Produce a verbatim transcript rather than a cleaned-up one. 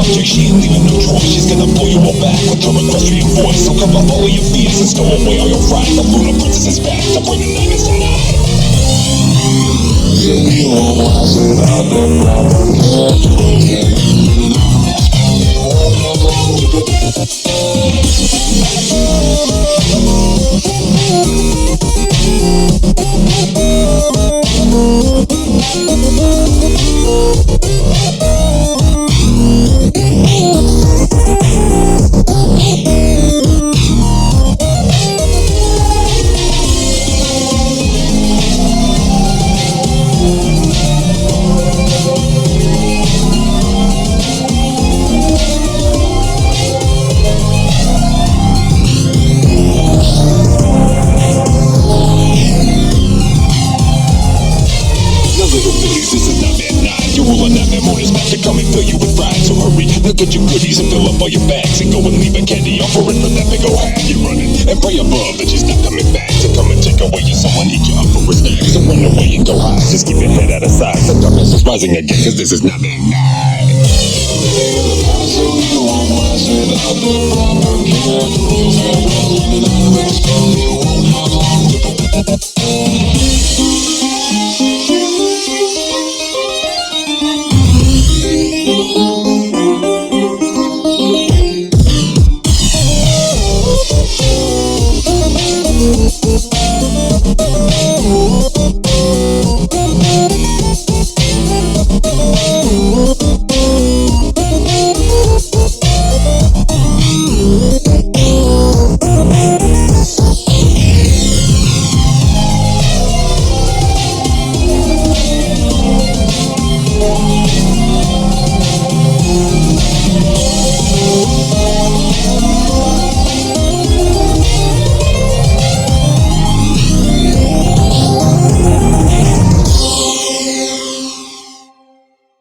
object, she ain't leaving no choice. She's gonna pull you all back with her equestrian voice. So cover up all of your fears and stow away all your fright. The Luna Princess is back to bring the nightmares tonight. You was without the proper care. Coming through you with pride, so hurry, look at your goodies and fill up all your bags and go and leave a candy offering for that big ol' hag. You're running and pray above that she's not coming back to come and take away your soul and eat you up for a snack. So run away and go high, just keep your head out of sight. The darkness is rising again, cause this is nothing night. So you won't last without the proper care. You won't have long to